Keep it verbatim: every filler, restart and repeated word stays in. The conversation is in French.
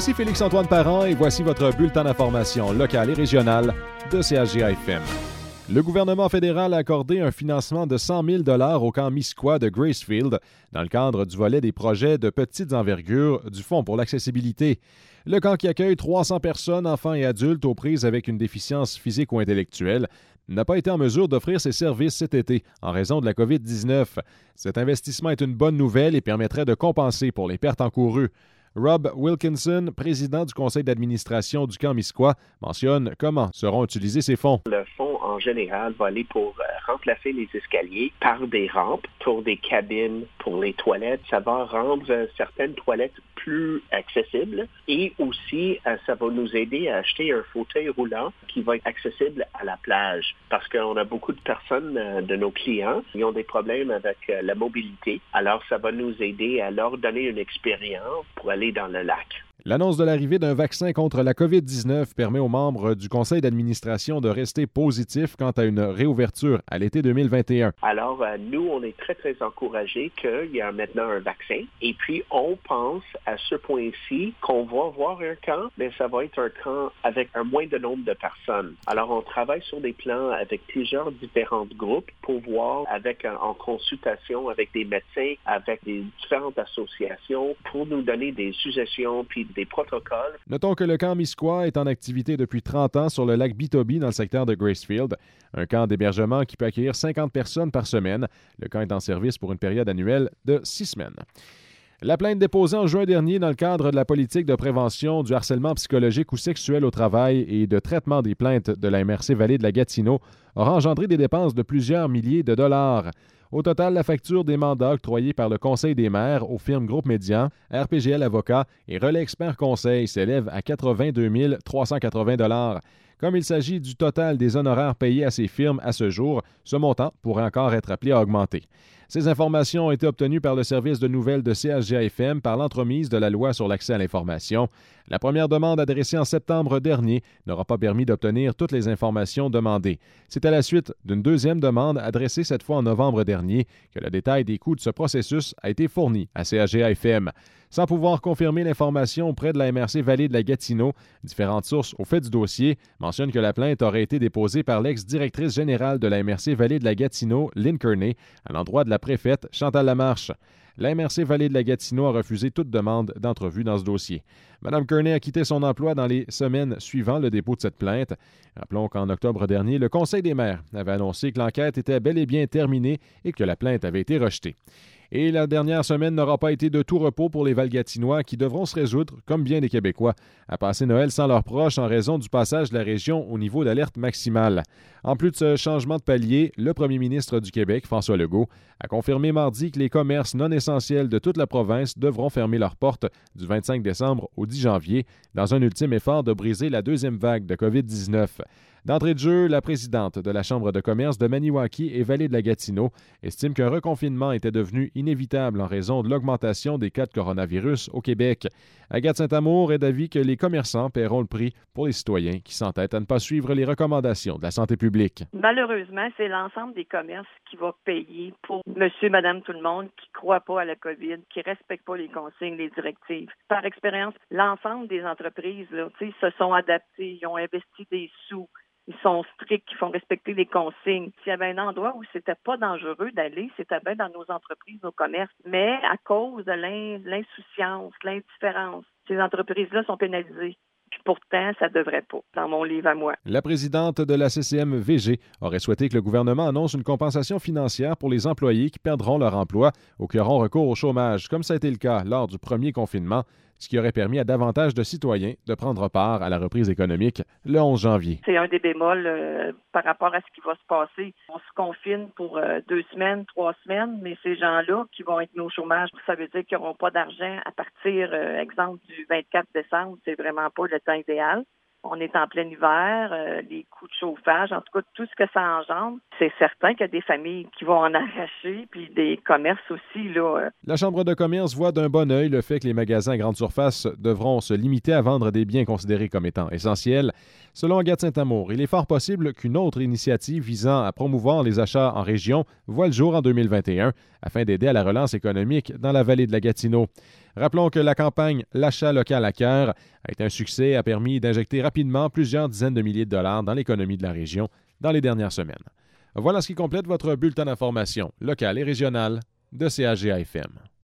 Ici Félix-Antoine Parent et voici votre bulletin d'information locale et régionale de C H G A F M. Le gouvernement fédéral a accordé un financement de cent mille dollars au camp Misquois de Gracefield dans le cadre du volet des projets de petite envergure du Fonds pour l'accessibilité. Le camp qui accueille trois cents personnes, enfants et adultes aux prises avec une déficience physique ou intellectuelle, n'a pas été en mesure d'offrir ses services cet été en raison de la covid dix-neuf. Cet investissement est une bonne nouvelle et permettrait de compenser pour les pertes encourues. Rob Wilkinson, président du conseil d'administration du camp Misquois, mentionne comment seront utilisés ces fonds. Le fonds, en général, va aller pour euh, remplacer les escaliers par des rampes, pour des cabines, pour les toilettes. Ça va rendre euh, certaines toilettes plus accessibles et aussi, euh, ça va nous aider à acheter un fauteuil roulant qui va être accessible à la plage parce qu'on a beaucoup de personnes, euh, de nos clients, qui ont des problèmes avec euh, la mobilité. Alors, ça va nous aider à leur donner une expérience pour aller dans le lac. L'annonce de l'arrivée d'un vaccin contre la covid dix-neuf permet aux membres du conseil d'administration de rester positifs quant à une réouverture à l'été deux mille vingt et un. Alors, euh, nous, on est très, très encouragés qu'il y a maintenant un vaccin. Et puis, on pense à ce point-ci qu'on va avoir un camp, mais ça va être un camp avec un moindre nombre de personnes. Alors, on travaille sur des plans avec plusieurs différents groupes pour voir, avec en consultation avec des médecins, avec des différentes associations, pour nous donner des suggestions puis des protocoles. Notons que le camp Misquois est en activité depuis trente ans sur le lac Bitobi dans le secteur de Gracefield, un camp d'hébergement qui peut accueillir cinquante personnes par semaine. Le camp est en service pour une période annuelle de six semaines. La plainte déposée en juin dernier dans le cadre de la politique de prévention du harcèlement psychologique ou sexuel au travail et de traitement des plaintes de la M R C Vallée de la Gatineau aura engendré des dépenses de plusieurs milliers de dollars. Au total, la facture des mandats octroyés par le Conseil des maires aux firmes Groupe Médian, R P G L Avocats et Relais Expert Conseil s'élève à quatre-vingt-deux mille trois cent quatre-vingts dollars. Comme il s'agit du total des honoraires payés à ces firmes à ce jour, ce montant pourrait encore être appelé à augmenter. Ces informations ont été obtenues par le service de nouvelles de C H G A F M par l'entremise de la loi sur l'accès à l'information. La première demande adressée en septembre dernier n'aura pas permis d'obtenir toutes les informations demandées. C'est à la suite d'une deuxième demande adressée cette fois en novembre dernier que le détail des coûts de ce processus a été fourni à C H G A F M. Sans pouvoir confirmer l'information auprès de la M R C Vallée de la Gatineau, différentes sources au fait du dossier mentionnent que la plainte aurait été déposée par l'ex-directrice générale de la M R C Vallée de la Gatineau, Lynn Kearney, à l'endroit de la préfète Chantal Lamarche. La M R C Vallée de la Gatineau a refusé toute demande d'entrevue dans ce dossier. Mme Kearney a quitté son emploi dans les semaines suivant le dépôt de cette plainte. Rappelons qu'en octobre dernier, le Conseil des maires avait annoncé que l'enquête était bel et bien terminée et que la plainte avait été rejetée. Et la dernière semaine n'aura pas été de tout repos pour les Valgatinois qui devront se résoudre, comme bien des Québécois, à passer Noël sans leurs proches en raison du passage de la région au niveau d'alerte maximale. En plus de ce changement de palier, le premier ministre du Québec, François Legault, a confirmé mardi que les commerces non essentiels de toute la province devront fermer leurs portes du vingt-cinq décembre au dix janvier dans un ultime effort de briser la deuxième vague de covid dix-neuf. D'entrée de jeu, la présidente de la Chambre de commerce de Maniwaki et Vallée de la Gatineau estime qu'un reconfinement était devenu inévitable en raison de l'augmentation des cas de coronavirus au Québec. Agathe Saint-Amour est d'avis que les commerçants paieront le prix pour les citoyens qui s'entêtent à ne pas suivre les recommandations de la santé publique. Malheureusement, c'est l'ensemble des commerces qui va payer pour monsieur, madame, tout le monde qui ne croit pas à la COVID, qui ne respecte pas les consignes, les directives. Par expérience, l'ensemble des entreprises là, se sont adaptées, ils ont investi des sous. Ils sont stricts, ils font respecter les consignes. S'il y avait un endroit où c'était pas dangereux d'aller, c'était bien dans nos entreprises, nos commerces. Mais à cause de l'in- l'insouciance, l'indifférence, ces entreprises-là sont pénalisées. Puis pourtant, ça ne devrait pas, dans mon livre à moi. La présidente de la C C M V G aurait souhaité que le gouvernement annonce une compensation financière pour les employés qui perdront leur emploi ou qui auront recours au chômage, comme ça a été le cas lors du premier confinement, ce qui aurait permis à davantage de citoyens de prendre part à la reprise économique le onze janvier. C'est un des bémols euh, par rapport à ce qui va se passer. On se confine pour euh, deux semaines, trois semaines, mais ces gens-là qui vont être mis au chômage, ça veut dire qu'ils n'auront pas d'argent à partir, euh, exemple, du vingt-quatre décembre. C'est vraiment pas le temps idéal. On est en plein hiver, euh, les coûts de chauffage, en tout cas, tout ce que ça engendre. C'est certain qu'il y a des familles qui vont en arracher, puis des commerces aussi, là. La Chambre de commerce voit d'un bon œil le fait que les magasins à grande surface devront se limiter à vendre des biens considérés comme étant essentiels. Selon Agathe Saint-Amour, il est fort possible qu'une autre initiative visant à promouvoir les achats en région voit le jour en deux mille vingt et un afin d'aider à la relance économique dans la vallée de la Gatineau. Rappelons que la campagne L'achat local à cœur a été un succès et a permis d'injecter rapidement plusieurs dizaines de milliers de dollars dans l'économie de la région dans les dernières semaines. Voilà ce qui complète votre bulletin d'information locale et régionale de C H G A F M.